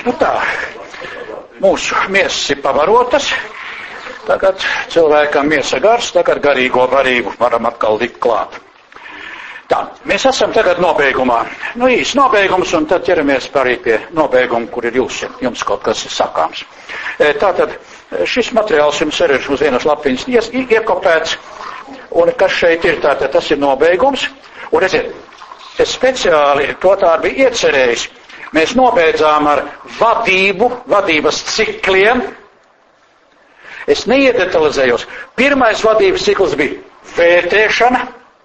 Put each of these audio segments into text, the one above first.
Nu tā, mūsu miesas ir pavarotas. Tagad cilvēkam miesa gars, tagad garīgo barību varam atkal likt klāt. Tā, mēs esam tagad nobeigumā. Nu, īsti nobeigums, un tad ķeramies arī pie nobeiguma, kur ir jums kaut kas sakāms. Tātad, šis materiāls jums ir uz vienas lapiņas iekopēts, un kas šeit ir, tātad tas ir nobeigums. Un redziet, es speciāli to tā biju iecerējis. Mēs nobeidzām ar vadības cikliem. Es neiedetalizējos. Pirmais vadības cikls bija vērtēšana.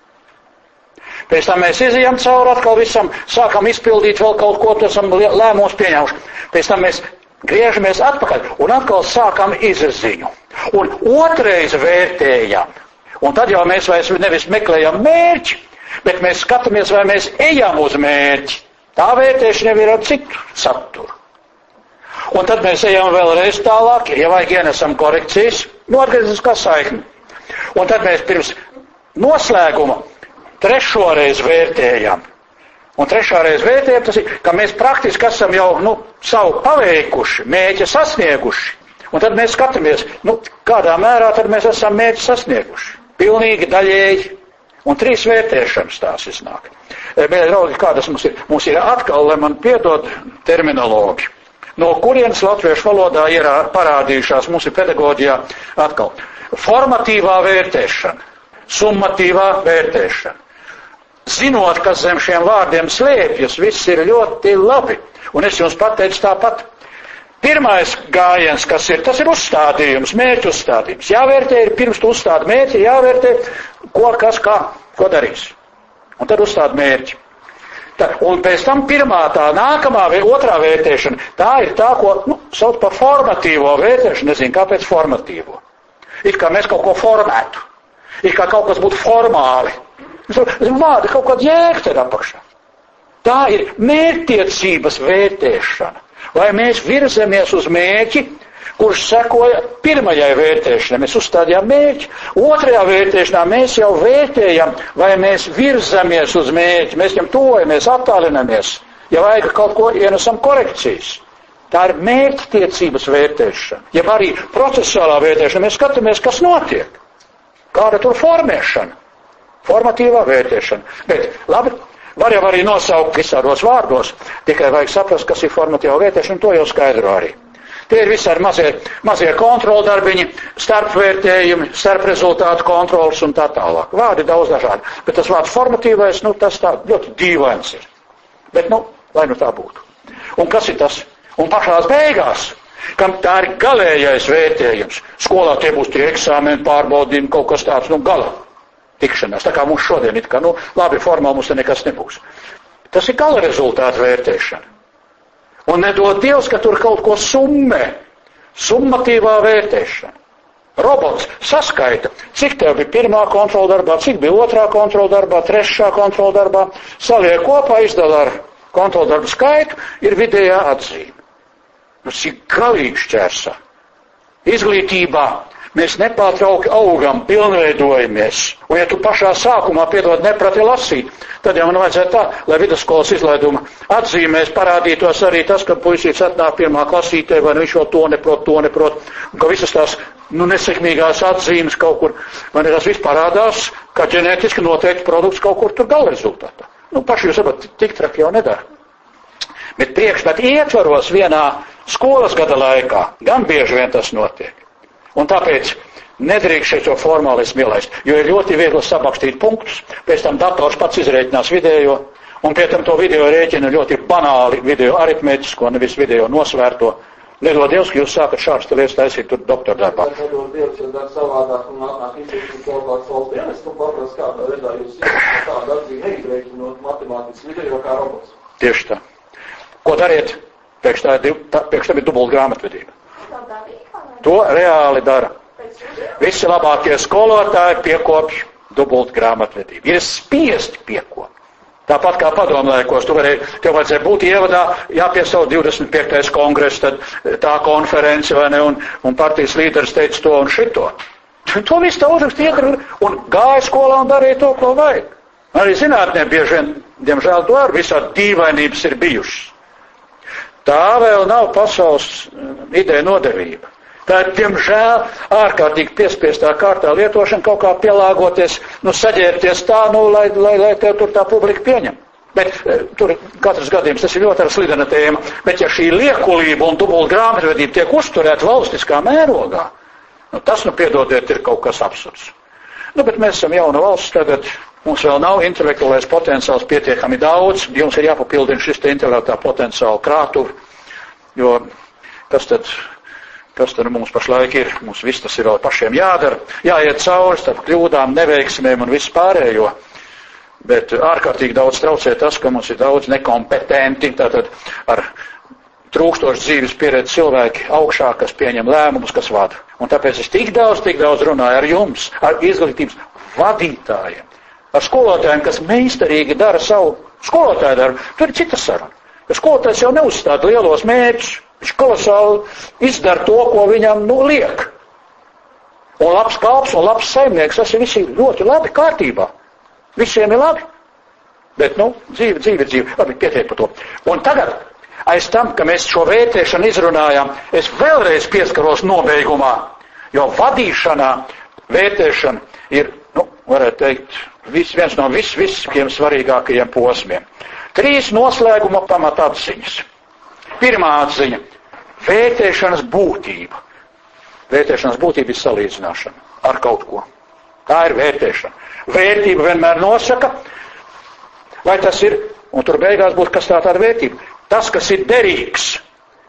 Pēc tam mēs izejam cauri atkal visam, sākam izpildīt vēl kaut ko, esam lēmumus pieņēmuši. Pēc tam mēs griežamies atpakaļ un atkal sākam izziņu. Un otrais vērtējam. Un tad jau mēs vairs nevis meklējam mērķi, bet mēs skatāmies, vai mēs ejam uz mērķi. Tā vērtēšana jau ir ar citu saturu. Un tad mēs ejam vēlreiz tālāk, ja vajag ienesam korekcijas, atgriezniskā saikne. Un tad mēs pirms noslēguma trešoreiz vērtējam. Un trešoreiz vērtējam, tas ir, ka mēs praktiski esam jau, savu paveikuši, mērķi sasnieguši. Un tad mēs skatāmies, kādā mērā tad mēs esam mērķi sasnieguši. Pilnīgi, daļēji. Un 3 vērtēšanas tās iznāk. Bet, draugi, kādas mums ir? Mums ir atkal, lai man piedod terminologi. No kurienes latviešu valodā ir parādījušās mūsu pedagoģijā atkal. Formatīvā vērtēšana, summatīvā vērtēšana. Zinot, kas zem šiem vārdiem slēpjas, viss ir ļoti labi. Un es jums pateicu tāpat. Pirmais gājiens, kas ir, tas ir uzstādījums, mērķu uzstādījums. Jāvērtē ir pirms tu uzstādi mērķi, jāvērtē, ko darīs. Un tad uzstādi mērķi. Un pēc tam pirmā tā nākamā vai otrā vērtēšana, tā ir tā, ko sauc par formatīvo vērtēšanu. Nezinu, kāpēc formatīvo. It kā mēs kaut ko formētu. It kā kaut kas būtu formāli. Vārdi kaut kāda jēga ir apakšā. Tā ir mērķtiecības vērtēšana. Vai mēs virzamies uz mērķi, kurš sekoja pirmajai vērtēšanai. Mēs uzstādījām mērķi. Otrajā vērtēšanā mēs jau vērtējam, vai mēs virzamies uz mērķi. Mēs viņam tuvojamies, attālinamies. Ja vajag kaut ko, ienesam korekcijas. Tā ir mērķtiecības vērtēšana. Ja arī procesuālā vērtēšana, mēs skatāmies, kas notiek. Kāda tur formēšana. Formatīvā vērtēšana. Bet, labi, var jau arī nosaukt visādos vārdos, tikai vajag saprast, kas ir formatīvā vērtēšana, to jau skaidro arī. Tie ir visādi mazie kontroldarbiņi, starpvērtējumi, starprezultātu kontrols un tā tālāk. Vārdi daudz dažādi. Bet tas vārds formatīvais, tas tā ļoti dīvains ir. Bet, lai tā būtu. Un kas ir tas? Un pašās beigās, kam tā ir galējais vērtējums. Skolā tie būs tie eksāmeni, pārbaudījumi, kaut kas tāds, gala tikšanās. Tā kā mums šodien it kā, labi, formāli mums te nekas nebūs. Tas ir gala rezultātu vērtēšana. Un nedod Dievs, ka tur kaut ko summē. Summatīvā vērtēšana. Robots saskaita, cik tev bija pirmā kontroldarbā, cik bija otrā kontroldarbā, trešā kontroldarbā. Saliek kopā, izdala ar kontroldarbu skaitu, ir vidējā atzīme. Cik galīgi šķērsā. Izglītībā mēs nepārtrauki augam, pilnveidojamies. Un ja tu pašā sākumā, neprati lasīt, tad jau man vajadzētu tā, lai vidusskolas izlaiduma atzīmēs parādītos arī tas, ka puisīts atnāk pirmā klasītē, vai viņš vēl to neprot, un ka visas tās, nesekmīgās atzīmes kaut kur, vai ne tas viss parādās, kā ģenētiski noteikti produkts kaut kur tur gala rezultātā. Paši jūs sabat, tik traki jau nedara. Bet priekšmet ietvaros vienā skolas gada laikā, gan bieži vien tas notiek. Un tāpēc nedrīkst šeit to formālismu ielaist, jo ir ļoti viegli sabakstīt punktus, pēc tam dators pats izrēķinās vidējo, un pēc tam to video rēķina ļoti banāli video aritmētisko, nevis video nosvērto. Nedod Dievs, ka jūs sākat šāds te lietas taisīt tur doktordarbā. Nedod Dievs, ja dar savādāk un nāk izteikti kaut kāds valsts dienas, tu paprast kādā veidā jūs tādu atzīm neizrēķinot matemātikas video kā robots. Tieši tā. Ko dariet? Pēkš tam ir dubulta grāmatvedība. To reāli dara. Visi labākie skolotāji piekopj dubulta grāmatvedību. Ir spiesti piekopj. Tāpat kā padomlaikos, tev vajadzēja būt ievadā, jāpiesauc 25. kongress, tad tā konference, vai ne, un partijas līderis teica to un šito. To visu tā uzrakst iedara un gāja skolā un darīja to, ko vajag. Arī zinātnē bieži vien, diemžēl, to ar visādi dīvainības ir bijušas. Tā vēl nav pasaules ideja nodevība. Tā ir, diemžēl, ārkārtīgi piespiestā kārtā lietošana, kaut kā pielāgoties, saģērbties tā, lai tev tur tā publika pieņem. Bet tur katrs gadījums, tas ir ļoti ar slidena tēma. Bet ja šī liekulība un dubult grāmatvedība tiek uzturēta valstiskā mērogā, tas, piedodiet, ir kaut kas absurds. Bet mēs esam jauna valsts tagad, mums vēl nav intelektuālais potenciāls pietiekami daudz, jums ir jāpapildina šis te intelektuālā potenciāla krātuve, jo kas tad mums pašlaik ir? Mums viss tas ir vēl pašiem jādara, jāiet cauri starp kļūdām, neveiksmēm un visu pārējo. Bet ārkārtīgi daudz traucē tas, ka mums ir daudz nekompetenti, tātad ar trūkstoši dzīves pieredzi cilvēki augšā, kas pieņem lēmumus, kas vada. Un tāpēc es tik daudz runāju ar jums, ar izglītības vadītājiem, ar skolotājiem, kas meistarīgi dara savu skolotāju darbu. Tur ir cita saruna. Ka skolotājs jau neuzstāda lielos mērķus, viņš kolosāli izdara to, ko viņam liek. Un labs kalps un labs saimnieks, tas ir visi ļoti labi kārtībā. Visiem ir labi. Bet, dzīve. Labi, pietiek par to. Un tagad, aiz tam, ka mēs šo vērtēšanu izrunājām, es vēlreiz pieskaros nobeigumā, jo vadīšanā vērtēšana ir, varētu teikt, viens no visiem svarīgākajiem posmiem. 3 noslēguma pamata atziņas. Pirmā atziņa – vērtēšanas būtība. Vērtēšanas būtība ir salīdzināšana ar kaut ko. Tā ir vērtēšana. Vērtība vienmēr nosaka, vai tas ir, un tur beigās būtu, kas tāda vērtība. Tas, kas ir derīgs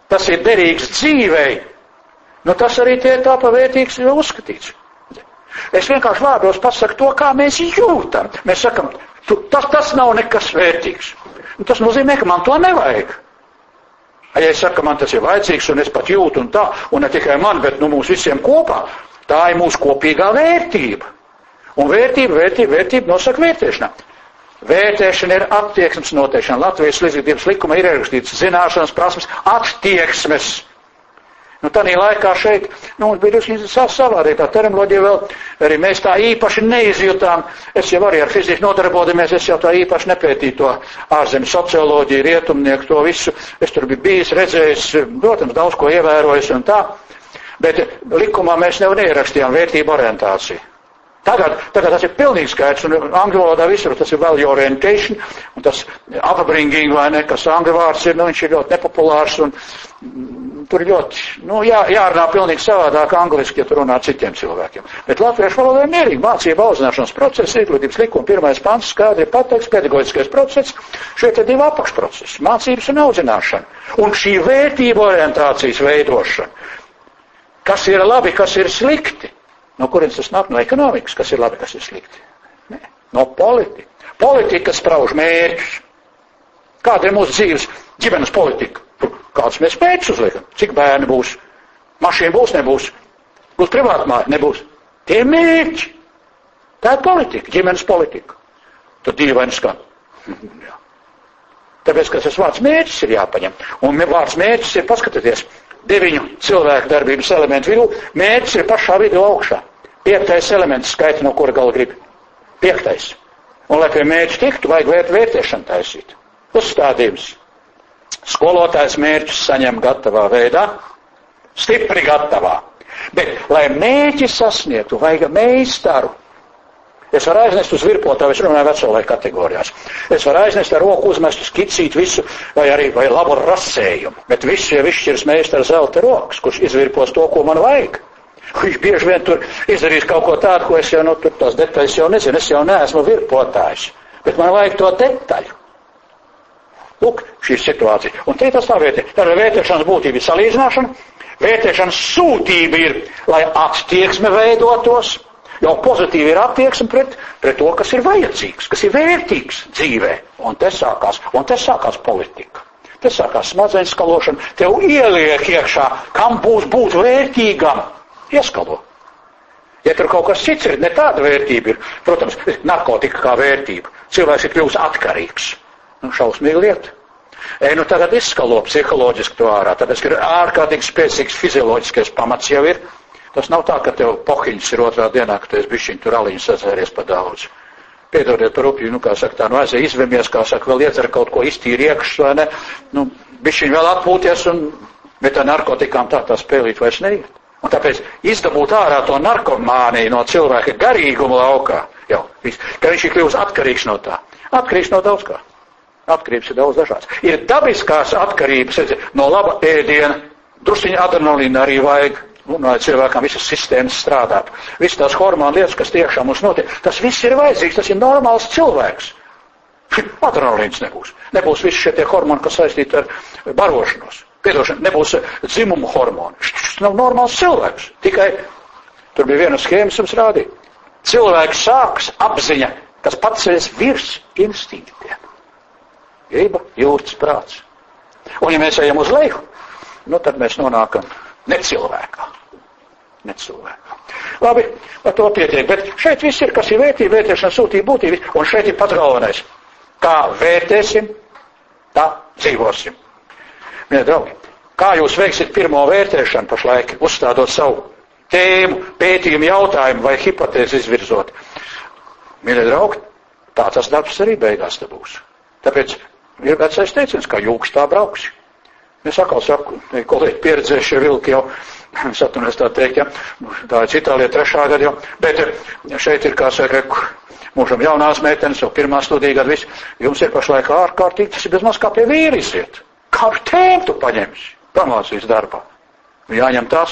dzīvei, tas arī tie tā pa vērtīgs ir uzskatīts. Es vienkārši vārdos pasaku to, kā mēs jūtam. Mēs sakam, tas nav nekas vērtīgs. Tas nozīmē, ka man to nevajag. Ja es saku, man tas ir vajadzīgs, un es pat jūtu un tā, un ne tikai man, bet mums visiem kopā, tā ir mūsu kopīgā vērtība. Un vērtība nosaka vērtēšanā. Vērtēšana ir attieksmes noteikšana. Latvijas izglītības likumā ir ierakstīts zināšanas, prasmes, attieksmes. Tādī laikā šeit, bija savādāk tā terminoloģija vēl, arī mēs tā īpaši neizjūtām. Es jau arī ar fiziku nodarbodamies, es jau tā īpaši nepētīju to ārzemju socioloģiju, rietumnieku, to visu. Es tur biju bijis, redzējis, protams, daudz ko ievērojis un tā. Bet likumā mēs neierakstījām vērtību orientāciju. Tagad tas ir pilnīgi skaidrs, un angļu valodā visur tas ir value orientation, un tas upbringing, vai ne, kas angļu vārds ir, viņš ir ļoti nepopulārs, un tur ir ļoti, jārunā pilnīgi savādāk angliski, ja tur runā citiem cilvēkiem. Bet latviešu valodā ir mierīgi mācība audzināšanas process, izglītības likuma 1. pants skaidri pateiks, pedagoģiskais process, šeit ir 2 apakšprocesi, mācības un audzināšana. Un šī vērtība orientācijas veidošana, kas ir labi, kas ir slikti, no kurienes tas nāk? No ekonomikas, kas ir labi, kas ir slikti. Nē, no politika. Politika sprauž mērķus. Kāda ir mūsu dzīves ģimenes politika? Kāds mēs mērķus uzliekam? Cik bērni būs? Mašīna būs, nebūs? Būs privātmāja, nebūs? Tie ir mērķi. Tā ir politika, ģimenes politika. Tad dīvaini skan. Tāpēc, ka tas vārds mērķis ir jāpaņem. Un vārds mērķis ir, paskatieties, 9 cilvēku darbības elementu vidū, mērķis ir pašā vidū augšā. 5. elements skaita, no kura gala grib. 5. Un, lai pie mērķa tiktu, vajag vērtēšanu taisīt. Uzstādījums. Skolotājs mērķus saņem gatavā veidā, stipri gatavā. Bet, lai mērķi sasniegtu, vajag meistaru. Es varu aiznest uz virpotāju, es runāju vecolaiku kategorijās. Es varu aiznest ar roku uzmestu skicīt visu, vai labu rasējumu. Bet viss jau izšķirs meistara zelta rokas, kurš izvirpos to, ko man vajag. Viņš bieži vien tur izdarīs kaut ko tādu, ko es jau, tur tās detaļas jau nezinu, es jau neesmu virpotājs. Bet man vajag to detaļu. Lūk, šī situācija. Un te tas tā vērtē. Tāda vērtēšanas būtība ir salīdzināšana. Vērtēšanas sūtība ir, lai attieksme veidotos. Jau pozitīvi ir attieksme pret to, kas ir vajadzīgs, kas ir vērtīgs dzīvē. Un te sākās politika. Te sākās smadzeņu skalošana. Tev ieliek iekšā, kam būs būt vērtīgam. Ieskalo. Ja tur kaut kas cits ir, ne tāda vērtība ir. Protams, narkotika kā vērtība. Cilvēks ir kļūst atkarīgs. Šausmīga lieta. Tagad izskalo psiholoģiski to ārā. Tāpēc, ka ir ārkārtīgi spēcīgs fizioloģiskais pamats jau ir. Tas nav tā, ka tev pohiņas ir otrā dienā, ka tu esi bišķiņ tur aliņas sadzēries pa daudz. Piedodiet par upju, kā saka, tā, aizēj izvemies, kā saka, vēl iedzer kaut ko iztīri iekšs, vai ne? bišķiņ vēl atpūties, bet ar narkotikām tā spēlīt vairs neiet. Un tāpēc izdabūt ārā to narkomāniju no cilvēka garīguma laukā, jau, ka viņš ir kļuvis atkarīgs no tā. Atkarīgs no daudz kā. Atkarības ir daudz dažādas. Ir dabiskās atkarības, no laba ēdiena, drusciņa adrenalīna arī vajag, lai cilvēkam visas sistēmas strādātu. Visas tās hormonu lietas, kas tiešām mums notiek, tas viss ir vajadzīgs, tas ir normāls cilvēks. Adrenalīns nebūs. Nebūs visi šie tie hormoni, kas saistīti ar barošanos. Piedošana, nebūs dzimumu hormoni. Šis nav normāls cilvēks. Tikai, tur bija viena schēma, jums rādīja. Cilvēks sāks apziņa, kas paceļas virs instinktiem. Griba, jūtas, prāts. Un ja mēs ejam uz leju, tad mēs nonākam necilvēkā. Labi, ar to pietiek, bet šeit viss ir, kas ir vērtība, vērtēšana, sūtība, būtība, un šeit ir pats galvenais. Kā vērtēsim, tā dzīvosim. Mīļie draugi, kā jūs veiksiet pirmo vērtēšanu pašlaik, uzstādot savu tēmu, pētījumu, jautājumu vai hipotēzi izvirzot? Mīļie draugi, tā tas darbs arī beigās te būs. Tāpēc ir vecais teiciens, kā jūks tā brauksi. Es atkal saku, kolēģi pieredzējušie vilki jau, es atunies tā teikt, ja, tā ir Itālija 3. gada jau, bet šeit ir, kā saka, mūžam jaunās meitenes, jau 1. studija gada viss, jums ir pašlaik ārkārtīgi, tas ir bezmaz kā pie vīri iziet. Kā tēm tu paņemsi, pamācīs darbā. Jāņem tās,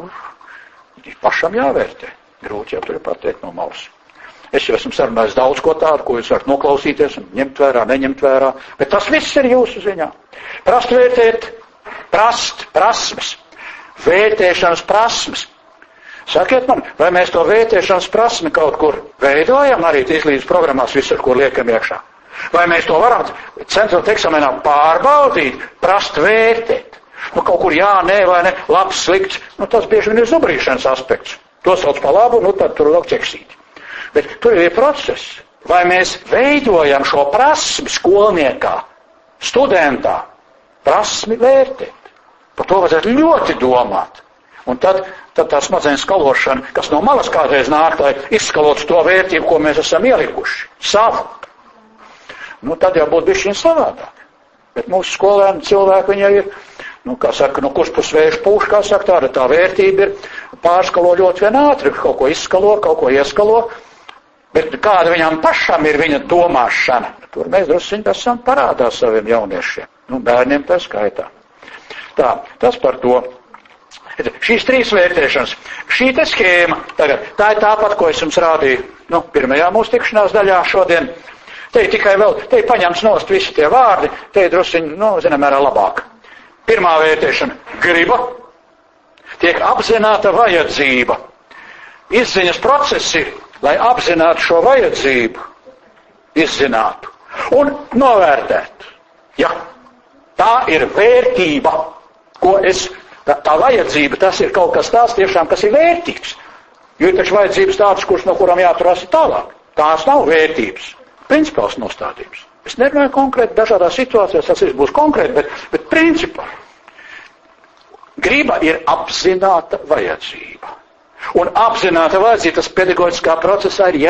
pašam jāvērtē. Grūti jau tur ir pateikt no malas. Es jau esmu sarunājis daudz ko tādu, ko jūs varat noklausīties un ņemt vērā, neņemt vērā, bet tas viss ir jūsu ziņā. Prast vērtēt, prasmes, vērtēšanas prasmes. Sakiet man, vai mēs to vērtēšanas prasmi kaut kur veidojam arī izglītības programmās visur, kur liekam iekšā? Vai mēs to varam centrālajā eksāmenā pārbaudīt, prast vērtēt? Kaut kur jā, nē, vai ne, labs, slikts, tas bieži vien ir zubrīšanas aspekts. To sauc pa labu, tad tur vēl ķeksīt. Bet tur ir process. Vai mēs veidojam šo prasmi skolniekā, studentā, prasmi vērtēt? Par to vajadzētu ļoti domāt. Un tad tā smadzenes skalošana, kas no malas kādreiz nāk, lai izskalotu to vērtību, ko mēs esam ielikuši, savu. Tad jau būtu bišķiņ savādāk. Bet mūsu skolēni cilvēki, viņi ir, kā saka, kurš pus vējš pūš, kā saka, tā vērtība ir pārskalo ļoti vien ātri, kaut ko izskalo, kaut ko ieskalo. Bet kāda viņam pašam ir viņa domāšana, tur mēs drusciņi esam parādā saviem jauniešiem, bērniem tā skaitā. Tā, tas par to. Šīs 3 vērtēšanas, šī te schēma, tagad, tā ir tāpat, ko es jums rādīju, pirmajā mūsu tikšanās daļā šodien. Te ir tikai vēl, te ir paņemts nost visi tie vārdi, te ir drusciņi, zinām mērā labāk. Pirmā vērtēšana, griba, tiek apzināta vajadzība. Izziņas process ir, lai apzinātu šo vajadzību, izzinātu un novērtētu. Ja, tā ir vērtība, ko tā vajadzība, tas ir kaut kas tāds tiešām, kas ir vērtīgs. Jo ir taču vajadzības tādas, kuras no kurām jāturās tālāk. Tās nav vērtības, principāls nostādījums. Es nerunāju konkrēti dažādās situācijās, tas viss būs konkrēti, bet principā. Griba ir apzināta vajadzība. Un apzināta vajadzība, tas pedagoģiskā procesā ir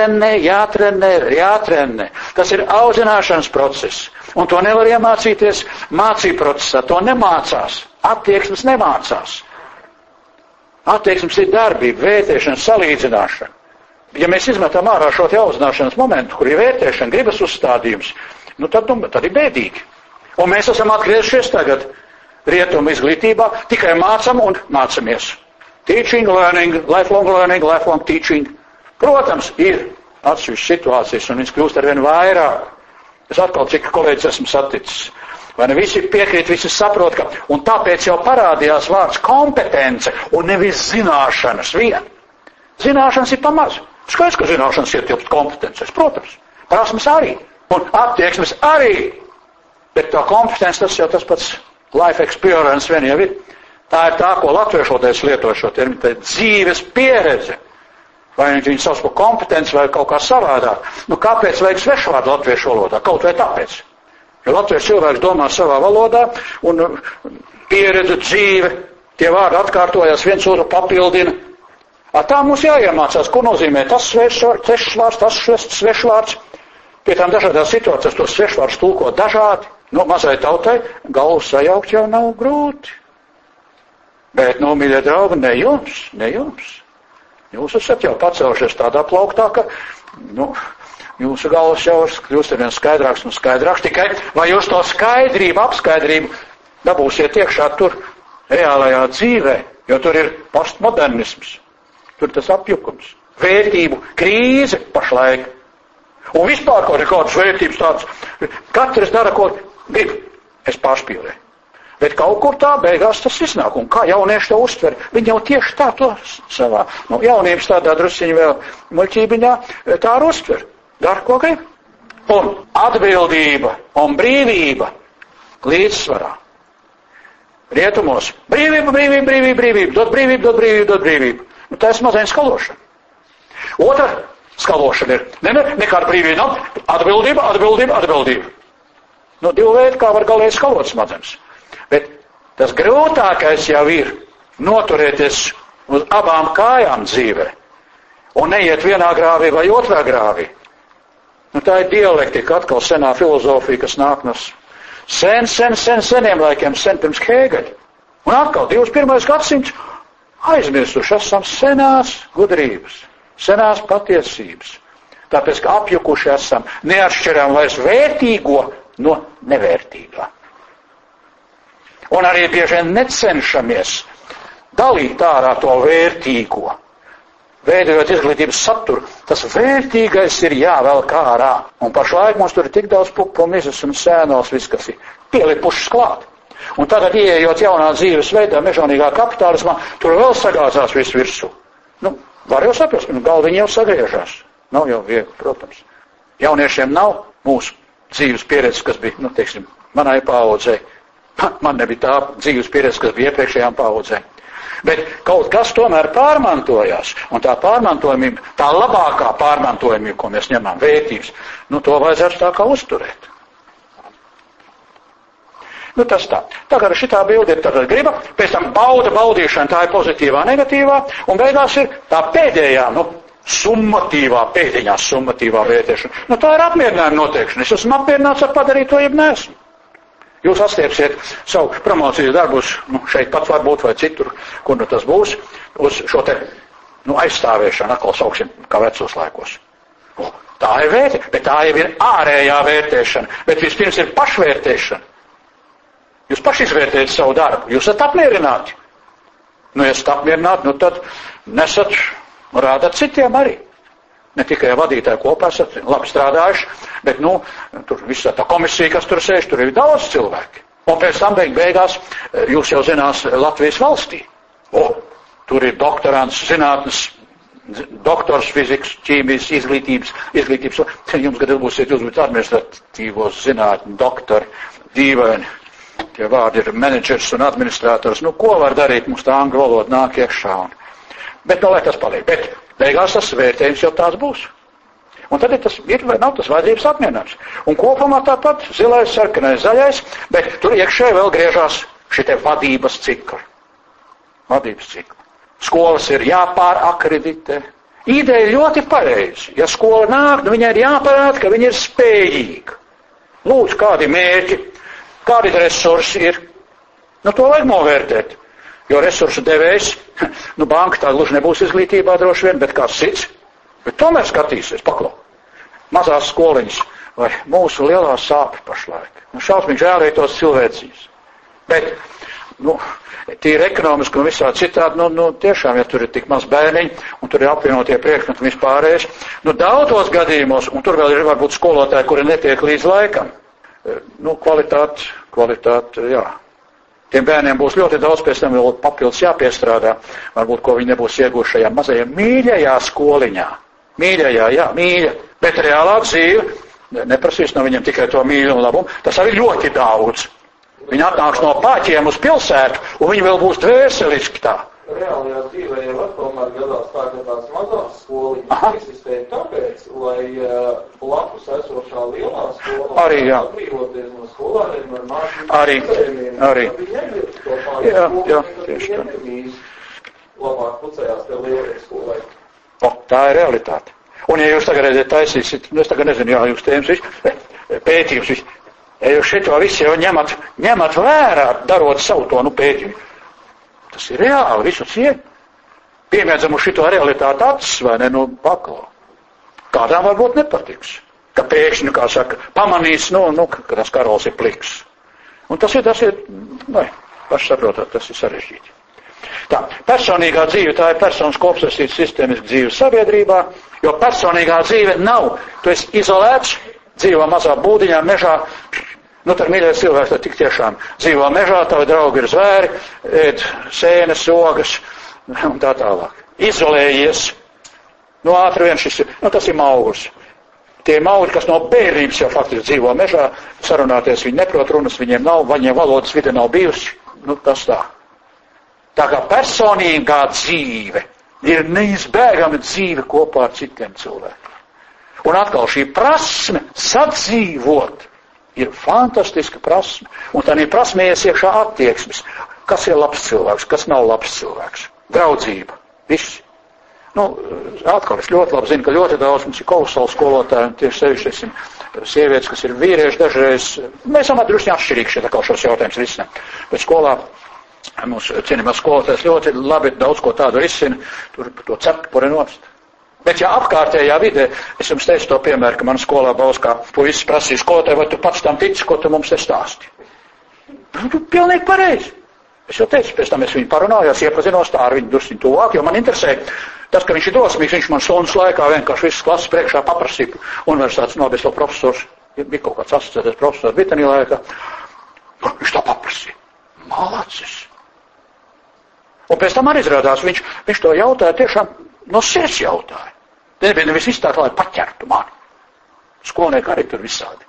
jātrenē. Tas ir audzināšanas process. Un to nevar iemācīties mācību procesā. To nemācās. Attieksmes nemācās. Attieksmes ir darbība, vērtēšana, salīdzināšana. Ja mēs izmetam ārā šo audzināšanas momentu, kur ir vērtēšana, gribas uzstādījums, tad ir bēdīgi. Un mēs esam atgriezušies tagad rietumu izglītībā, tikai mācam un mācamies. Teaching, learning, lifelong teaching. Protams, ir atsevišķas situācijas, un viņas kļūst arvien vairāk. Es atkal cik kolēģis esmu saticis. Vai ne visi piekrīt, visi saprot, ka, un tāpēc jau parādījās vārds kompetence, un nevis zināšanas vien. Zināšanas ir pamaz. Skaidrs, ka zināšanas ietilpst kompetences, protams. Prasmes arī, un attieksmes arī. Bet tā kompetence, tas jau tas pats life experience vien jau ir. Tā ir tā, ko latviešoties lietoju šo terminu, tā ir dzīves pieredze. Vai viņi sauc par kompetenci vai kaut kā savādāk. Kāpēc vajag svešvārdu latviešu valodā? Kaut vai tāpēc. Jo latviešu cilvēks domā savā valodā un pieredze, dzīve, tie vārdi atkārtojas, viens otru papildina. Tā mums jāiemācās, ko nozīmē tas svešvārds, tas svešvārds. Pie tām dažādās situācijās tos svešvārdus tulkot dažādi. Mazai tautai galvu sajaukt jau nav grūti. Bet, mīļie draugi, ne jums. Jūs esat jau pacēlušies tādā plauktā, ka, jūsu galvas jau kļūst ar vien skaidrāks un skaidrāks. Tikai, vai jūs to apskaidrību dabūsiet iekšā tur reālajā dzīvē, jo tur ir postmodernisms, tur tas apjukums, vērtību krīze pašlaik. Un vispār kaut ir kādas vērtības tādas, katrs dara, ko grib, es pārspīlēju. Bet kaut kur tā beigās tas iznāk, un kā jaunieši to uztver, viņi jau tieši tā to savā, jaunības tādā drusiņu vēl muļķībiņā, tā ar uztver, dara, ko grib. Un atbildība un brīvība līdzsvarā. Rietumos, brīvība, dod brīvību. Tā ir maziņa skalošana. Otra skalošana ir, nekāda brīvība nav, atbildība. Divu veidu, kā var galīgi skalot smadzenes. Bet tas grūtākais jau ir noturēties uz abām kājām dzīvē un neiet vienā grāvī vai otrā grāvī. Tā ir dialektika, atkal senā filozofija, kas nāk no seniem laikiem, sen pirms Hēgeļa. Un atkal 21. gadsimts aizmirsuši esam senās gudrības, senās patiesības. Tāpēc, ka apjukuši esam, neatšķirām vairs vērtīgo no nevērtīgā. Un arī bieži vien necenšamies dalīt ārā to vērtīgo. Veidojot izglītības saturu, tas vērtīgais ir jāvelk ārā. Un pašlaik mums tur ir tik daudz pupumizes un sēnos, viss, kas ir pielipušas klāt. Un tagad, ieejot jaunā dzīves veidā, mežonīgā kapitālismā, tur vēl sagāzās visu virsū. Var jau saprast, galviņi jau sagriežās. Nav jau viegli, protams. Jauniešiem nav mūsu dzīves pieredzes, kas bija, manai paaudzei. Man nebija tā dzīves pieredze, kas bija iepriekšējām paaudzēm. Bet kaut kas tomēr pārmantojās, un tā pārmantojamība, tā labākā pārmantojamība, ko mēs ņemam, vērtības, to vajadzētu tā kā uzturēt. Tas tā. Tagad šitā bilde ir tāda griba, pēc tam baudīšana, tā ir pozitīvā, negatīvā, un beigās ir tā pēdējā, summatīvā vērtēšana. Tā ir apmierinājuma noteikšana. Es esmu apmierināts ar padarīto, jeb neesmu. Jūs atstiepsiet savu promocijas darbus, šeit pat varbūt vai citur, kur tas būs, uz šo te, aizstāvēšanu, atkal sauksim kā vecos laikos. Tā ir vērtēšana, bet tā jau ir ārējā vērtēšana, bet vispirms ir pašvērtēšana. Jūs paši izvērtējat savu darbu, jūs esat apmierināti. Ja esat apmierināti, tad nesat, rādat citiem arī. Ne tikai vadītāji kopā esat labi strādājuši, bet, tur visā tā komisija, kas tur sēž, tur ir daudz cilvēki. Un pēc tam beigās, jūs jau zinās Latvijas valstī. Tur ir doktorants, zinātnes, doktors fizikas, ķīmijas, izglītības. Jums gadījumā būsiet uzbūt administratīvos zinātņu doktori, dīvaini. Tie vārdi ir menedžers un administrators. Ko var darīt? Mums tā angļu valoda nāk iekšā. Bet, lai tas paliek. Bet beigās tas vērtējums jau tāds būs. Un tad ir vai nav tas vajadzības apmierinājums. Un kopumā tāpat zilais, sarkanais, zaļais, bet tur iekšēji vēl griežās šitie vadības cikli. Skolas ir jāpārakreditē. Ideja ļoti pareizi. Ja skola nāk, viņai ir jāparāda, ka viņa ir spējīga. Lūdzu, kādi mērķi, kādi resursi ir. To vajag novērtēt. Jo resursu devējs, banka tā gluži nebūs izglītībā droši vien, bet kāds cits. Bet tomēr skatīsies, paklau. Mazās skoliņas vai mūsu lielā sāpja pašlaik. Šausmīgi žēlēja tos cilvēcīs. Bet, tīri ekonomiski un visā citādi, tiešām, ja tur ir tik maz bērniņi, un tur ir apvienotie priekšmeti un vispārējais, daudzos gadījumos, un tur vēl ir varbūt skolotāji, kuri netiek līdz laikam. Kvalitāte, jā. Tiem bērniem būs ļoti daudz pēc tam vēl papildus jāpiestrādā, varbūt, ko viņi nebūs ieguvuši šajā mazajā mīļajā skoliņā. Mīļa. Bet reālā dzīve neprasīs no viņiem tikai to mīļu un labumu. Tas arī ļoti daudz. Viņi atnāks no Pāķiem uz pilsētu, un viņi vēl būs dvēseliski tā. Reālajā dzīvē jau tomēr gadās tā, ka tās mazās skoliņas eksistē tāpēc, lai blakus esošā lielā skolā atbrīvoties no skolāriem ar mācību. Arī. Jā, tieši tā. Labāk pucējās tev lielajai skolai. Tā ir realitāte. Un ja jūs tagad taisīsiet, es tagad nezinu, jā, jūs tēmas pētījums, ja jūs šito visu jau ņemat vērā, darot savu to, pētījumu, tas ir reāli, visu cieņu. Piemiedzam uz šito realitāti acis, vai ne, paklau. Kādām varbūt nepatiks. Ka pēkšņi, kā saka, pamanīs, ka tas karalis ir pliks. Un tas ir, paši saprotat, tas ir sarežģīti. Tā, personīgā dzīve, tā ir personas kopsaistīta sistēmiska dzīve sabiedrībā, jo personīgā dzīve nav. Tu esi izolēts, dzīvo mazā būdiņā, mežā. Tad mīļais cilvēks, tad tik tiešām dzīvo mežā, tavi draugi ir zvēri, ēd sēnes, ogas un tā tālāk. Izolējies. Ātri vien šis, tas ir maugus. Tie mauri, kas no bērnības jau faktiski dzīvo mežā, sarunāties viņi neprot runas, viņiem valodas vide nav bijusi. Tas tā. Tā kā personīgā dzīve ir neizbēgama dzīve kopā ar citiem cilvēkiem. Un atkal šī prasme sadzīvot ir fantastiska prasme. Un tā ir prasmējies iekšā attieksmes. Kas ir labs cilvēks, kas nav labs cilvēks. Draudzība. Viss. Atkal es ļoti labi zinu, ka ļoti daudz mums ir kolosāli skolotāji, un tieši sevišķi sievietes, kas ir vīrieši dažreiz. Mēs esam drusku atšķirīgi šeit atkal šos jautājumus risinām. Bet skolā mums cienījumās skolotājs ļoti labi daudz ko tādu risina, tur to cepuri nost. Bet ja apkārtējā vidē, es jums teicu to piemēru, ka man skolā Bauskā puisis prasīja skolotāju, vai tu pats tam tici, ko tu mums te stāsti. Pilnīgi pareizi. Es jau teicu, pēc tam es viņu parunājos, iepazinos tā ar viņu drusku tuvāk, jo man interesē tas, ka viņš ir dosmīgs, viņš man stundas laikā vienkārši visas klases priekšā paprasīja universitātes nobesto profesors, bija kaut kāds asociētais profesors Britanijā laikā. Viņš tā paprasīja. Malacis. Un pēc tam arī izrādās, viņš to jautāja tiešām no sirds jautāja. Nebija nevis izstāt, lai paķertu mani. Skolnieki arī tur visādi.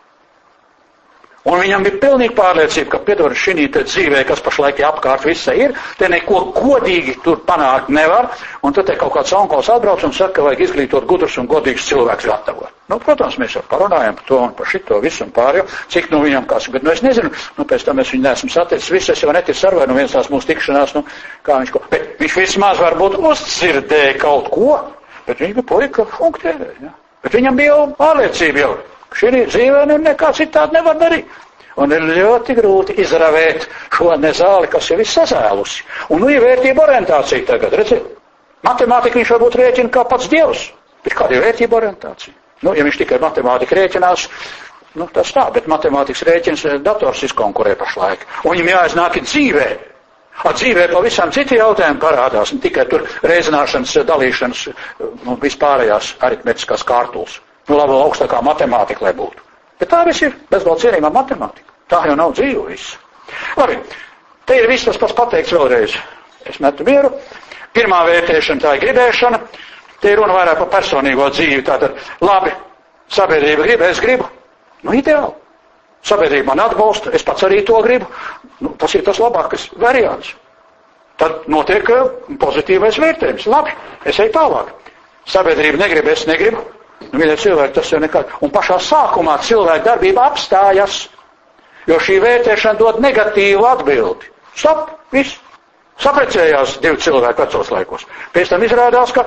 Un viņam bija pilnīgi pārliecība, ka piedod šī dzīvē, kas pašlaik apkārt visai ir, te neko godīgi tur panākt nevar, un tad te kaut kāds onkols atbrauc un saka, ka vajag izglītot gudrus un godīgus cilvēkus gatavot. Protams, mēs jau parunājam par to un par šito visu un pārējo, cik viņam kāds, bet es nezinu, pēc tam es viņu neesmu saticis, viss es jau neticu ar vai viens tās mūsu tikšanās, kā viņš ko, bet viņš vismaz varbūt uzdzirdēja kaut ko, bet viņš bija puika funktērēja, ja? Bet viņam bija jau pārliecība jau. Šī dzīvē nekā citādi nevar darīt. Un ir ļoti grūti izravēt šo nezāli, kas jau ir sazēlusi. Un ir vērtība orientācija tagad, redziet. Matemātika viņš varbūt rēķina kā pats Dievs. Bet kāda ir vērtība orientācija? Ja viņš tikai matemātika rēķinās, tas tā, bet matemātikas rēķins dators izkonkurē pašlaik. Un viņam jāiznāk dzīvē. Dzīvē pavisam citi jautājumi parādās, ne tikai tur reizināšanas, dalīšanas, vispārējās aritmetiskās kārtules. Labi, augstākā matemātika, lai būtu. Bet tā viss ir bezgalīgi cienījumā matemātika. Tā jau nav dzīve viss. Labi, te ir viss tas pats pateikts vēlreiz. Es metu mieru. Pirmā vērtēšana, tā ir gribēšana. Te ir runa vairāk par personīgo dzīvi. Tātad, labi, sabiedrība grib, es gribu. Ideāli. Sabiedrība man atbalsta, es pats arī to gribu. Tas ir tas labākais variants. Tad notiek pozitīvais vērtējums. Labi, es eju tālāk. Sabiedrība negrib, es negribu. Mīļie cilvēki, tas jau nekad. Un pašā sākumā cilvēka darbība apstājas, jo šī vērtēšana dod negatīvu atbildi. Stop, viss. Saprecējās divi cilvēki vecos laikos. Pēc tam izrādās, ka,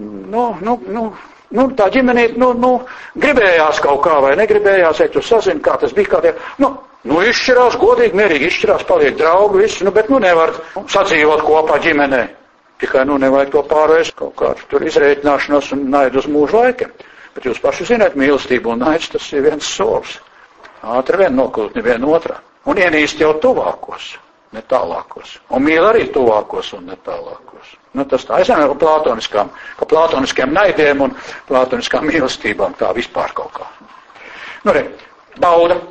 tā ģimenīt, gribējās kaut kā vai negribējās, tu sazini, kā tas bija, izšķirās, godīgi, mierīgi izšķirās, paliek draugi, viss, bet nevar sadzīvot kopā ģimenē. Tikai, nevajag to pārvērst kaut kādu tur izrēķināšanos un naidu uz mūžu laikiem. Bet jūs paši zināt, mīlestība un naids, tas ir viens solis. Ātri vien nokult nevien otrā. Un ienīst jau tuvākos, ne tālākos. Un mīl arī tuvākos un ne tālākos. Tas tā, es nezinu, ka plātoniskiem naidiem un plātoniskām mīlestībām tā vispār kaut kā. Bauda.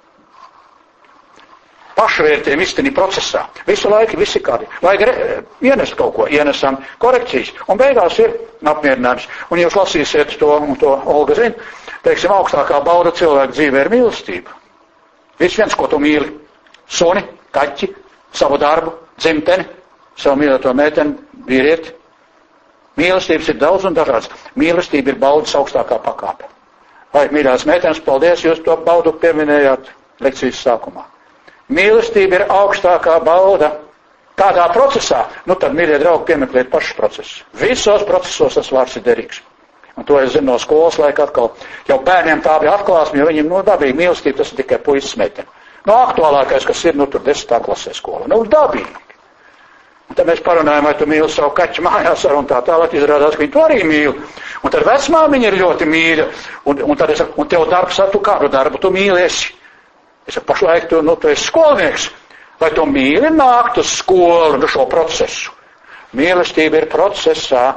Pašvērtējumi iztenība procesā. Visu laiku, visi kādi. Vajag ienest kaut ko, ienesam korekcijas. Un beigās ir apmierinājums. Un jūs lasīsiet to, un to Olga zina, teiksim, augstākā bauda cilvēku dzīvē ir mīlestība. Viss viens, ko tu mīli. Suni, kaķi, savu darbu, dzimteni, savu mīlēto meiteni, vīrieti. Mīlestības ir daudz un dažāds. Mīlestība ir baudas augstākā pakāpe. Vai, mīļās meitenes, paldies, jūs to baudu pieminējāt lekcijas sākumā. Mīlestība ir augstākā bauda. Kādā procesā? Tad, mīļie draugi, piemeklēt pašus procesus. Visos procesos tas vārds ir derīgs. Un to es zinu no skolas laika atkal. Jau bērniem tā bija atklāsme, jo viņiem, dabīgi mīlestība, tas ir tikai puisis meitene. Aktuālākais, kas ir, tur 10. klasē skola. Dabīgi. Un tad mēs parunājam, vai tu mīli savu kaķu mājās ar un tā tālāk izrādās, ka viņi to arī mīl. Un tad vecmāmiņa ir ļoti mīļa. Un tad es saku, un tev darbs, tu kādu darbu tu mīliesi? Es saku, pašlaik tu esi skolnieks. Vai tu mīli nākt uz skolu un šo procesu? Mīlestība ir procesā.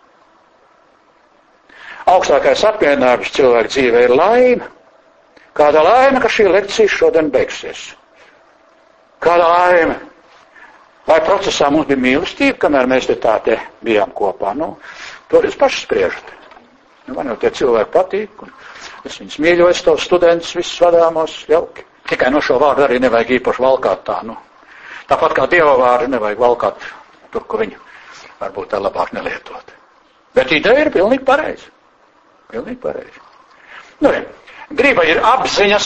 Augstākais apmierinājums cilvēka dzīvē ir laime. Kāda laime, ka šī lekcija šodien beigsies? Kāda laime? Vai procesā mums bija mīlestība, kamēr mēs te bijām kopā? To jūs paši spriežat. Man jau tie cilvēki patīk, un es viņus mīļoju, es tos studentus visus vadāmos, jauki. Tikai no šo vārdu arī nevajag īpaši valkāt tā, Tāpat kā Dieva vārdu nevajag valkāt tur, kur viņu varbūt tā labāk nelietot. Bet ideja ir pilnīgi pareiza. Pilnīgi pareiza. Griba ir apziņas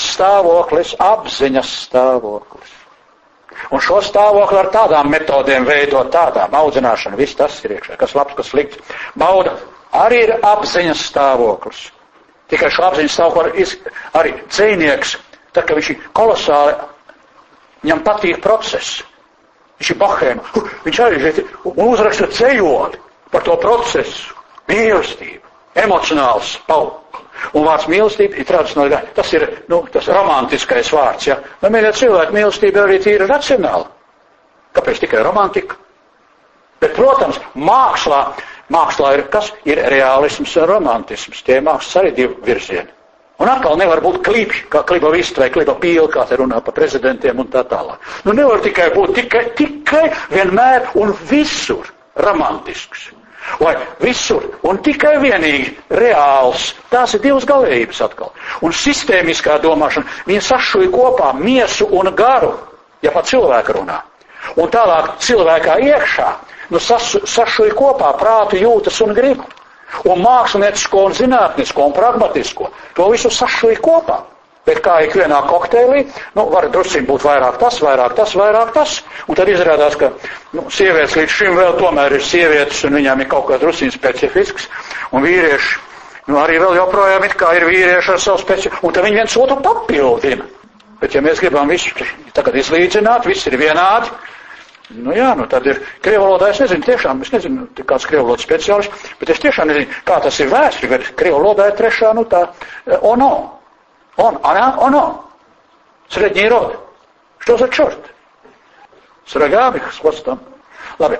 stāvoklis. Un šo stāvokli ar tādām metodēm veidot, tādām audzināšanu, viss tas ir iekšā, kas labs, kas slikts. Bauda arī ir apziņas stāvoklis. Tikai šo apziņas stāvokli arī dzejnieks, tad, ka viņš ir kolosāli, viņam patīk process. Viņš ir bahēma. Viņš arī un uzraksta dzejoli par to procesu, mīlestību, emocionāls pauklis. Un vārds mīlestība ir tradicionāli, tas ir, tas romantiskais vārds, ja. Mīļie cilvēki, mīlestība arī tīra racionāla. Kāpēc tikai romantika? Bet, protams, mākslā ir kas? Ir reālisms un romantisms. Tie mākslas arī divi virzieni. Un atkal nevar būt klibi, kā kliba vista vai kliba pīla, kā te runā par prezidentiem un tā tālāk. Nevar tikai būt tikai vienmēr un visur romantisks. Vai visur un tikai vienīgi reāls. Tās ir divas galējības atkal. Un sistēmiskā domāšana, viņa sašuja kopā miesu un garu, ja pa cilvēku runā. Un tālāk cilvēkā iekšā, sašuja kopā prātu, jūtas un gribu. Un māksliniecisko un zinātnisko un pragmatisko. To visu sašuja kopā. Bet kā ikvienā kokteilī, var drusciņ būt vairāk tas. Un tad izrādās, ka sievietes līdz šim vēl tomēr ir sievietes, un viņām ir kaut kas drusciņ specifisks. Un vīrieši, arī vēl joprojām it kā ir vīrieši ar savu specifiku. Un tad viņi viens otru papildina. Bet ja mēs gribam visu tagad izlīdzināt, viss ir vienādi, tad ir krievu valodā, es nezinu, kāds krievu valodas speciālists, bet es tiešām nezinu, kā tas ir vēsturi, bet krievu valodā ir trešā, ono. Оно. Средний род. Что за черт? С рогами, с хвостом. Labi.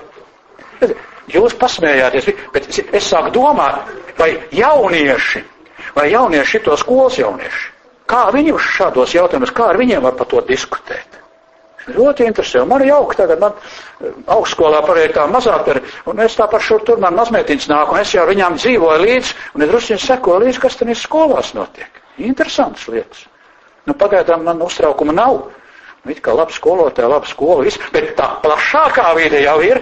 Jūs pasmējāties, bet es sāku domāt, vai jaunieši to skolas jaunieši, kā viņi uz šādos jautājumus, kā ar viņiem var par to diskutēt. Ļoti interesē. Man ir jauki tagad, man augstskolā parēja tā mazāk, un es tā par šur tur man mazmētiņas nāk, un es jau viņām dzīvoju līdz, un es drusciņ sekoju līdz, kas tad skolās notiek. Interesants lietas. Pagaidām man uztraukuma nav. It kā laba skolotāja, laba skola, viss, bet tā plašākā vide jau ir.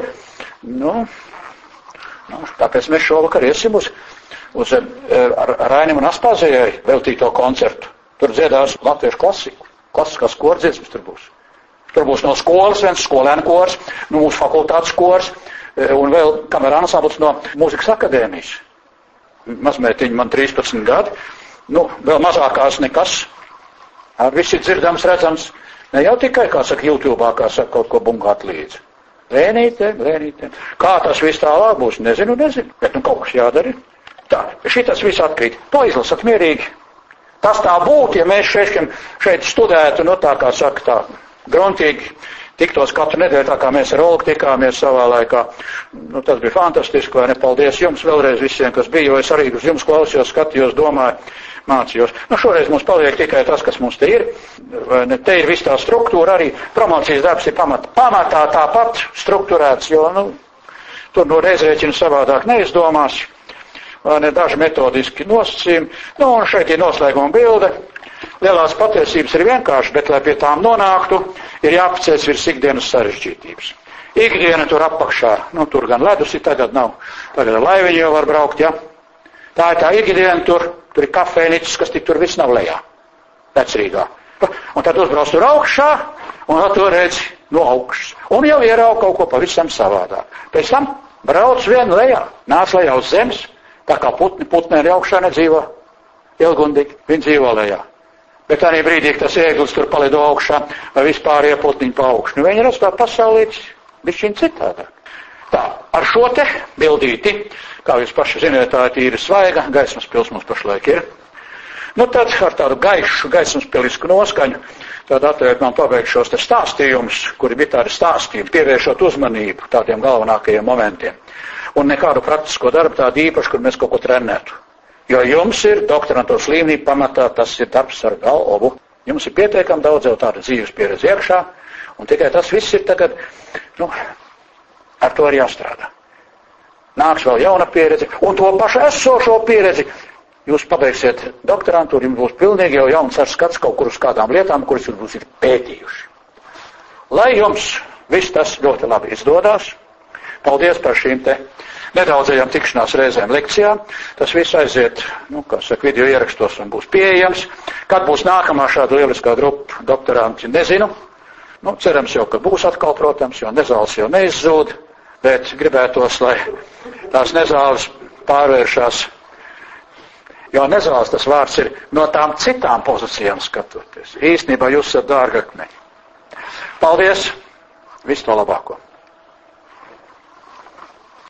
Tāpēc mēs šovakar iesim uz Rainim un Aspāzijai veltīto koncertu. Tur dziedās latviešu klasiku. Klasiskās kordziesmas tur būs. Tur būs no skolas viens skolēnu kors, mūsu fakultātes kors, un vēl kamerā ansamblis no mūzikas akadēmijas. Mazmētiņi man 13 gadi. Vēl mazākās nekas. Viss ir dzirdams, redzams. Ne jau tikai, kā saka, YouTube'ā, kā saka, kaut ko bungāt līdzi. Lēnītēm. Kā tas viss tālāk būs, nezinu. Bet kaut kas jādara. Tā, šitas viss atkrīt. To izlasat mierīgi. Tas tā būtu, ja mēs šeit studētu, tā kā saka, tā gruntīgi tiktos katru nedēļu, tā kā mēs ar Olgu tikāmies savā laikā. Tas bija fantastiski, vai ne? Paldies jums vēlreiz visiem, kas bija, jo es arī uz jums klausījos, skatījos, domāju, mācījos. Šoreiz mums paliek tikai tas, kas mums te ir. Te ir viss tā struktūra, arī promocijas darbs ir pamatā tāpat strukturēts, jo, tur reizēķinu savādāk neizdomās. Daži metodiski nosacījumi. Un šeit ir noslēguma bilde. Lielās patiesības ir vienkārši, bet, lai pie tām nonāktu, ir jāpaceļas virs ikdienas sarežģītības. Ikdiena tur apakšā, tur gan ledus ir, tagad nav. Tagad ar laiviņu jau var braukt, ja. Tā ir tā ikdiena, tur ir kafejnīcas, kas tik tur viss nav lejā. Vecrīgā. Un tad uzbrauc tur augšā, un tad tur redzi no augšas. Un jau ierauga kaut ko pavisam savādāk. Pēc tam brauc vien lejā, nāc lejā uz zemes, Tā kā putni arī augšā nedzīvo ilgundīgi, viņi dzīvo lejā. Bet tādā brīdī, kad tas ēglis tur palido augšā, vai vispār ieputniņi pa augšu, nu viņi redz tā pasaulītes bišķiņ citādāk. Tā, ar šo te bildīti, kā jūs paši ziniet, tā ir tīri svaiga, gaismas pils mums pašlaik ir. Nu tad ar tādu gaišu, gaismas pilisku noskaņu, tad atvērt man pabeigt šos te stāstījumus, kuri bija tādi stāstījumi, pievēršot uzmanību tādiem galvenākajiem momentiem. Un nekādu praktisko darbu tādu īpaši, kur mēs kaut ko trenētu. Jo jums ir doktorantūras līmenī pamatā, tas ir darbs ar galvu. Jums ir pietiekami daudz jau tāda dzīves pieredze iekšā, un tikai tas viss ir tagad, ar to arī jāstrādā. Nāks vēl jauna pieredze, un to pašu esošo pieredzi jūs pabeigsiet doktorantūru, jums būs pilnīgi jau jauns ar skats kaut kur uz kādām lietām, kuras jūs būsiet pētījuši. Lai jums viss tas ļoti labi izdodās. Paldies par šīm te nedaudzajām tikšanās reizēm lekcijām. Tas viss aiziet, video ierakstos un būs pieejams. Kad būs nākamā šāda lieliskā grupa doktoranti, nezinu. Cerams jau, ka būs atkal, protams, jo nezāles jau neizzūd, bet gribētos, lai tās nezāles pārvēršās, jo nezāles tas vārds ir no tām citām pozīcijām skatoties. Īstenībā jūs esat dārgakmeņi. Paldies! Visu to labāko!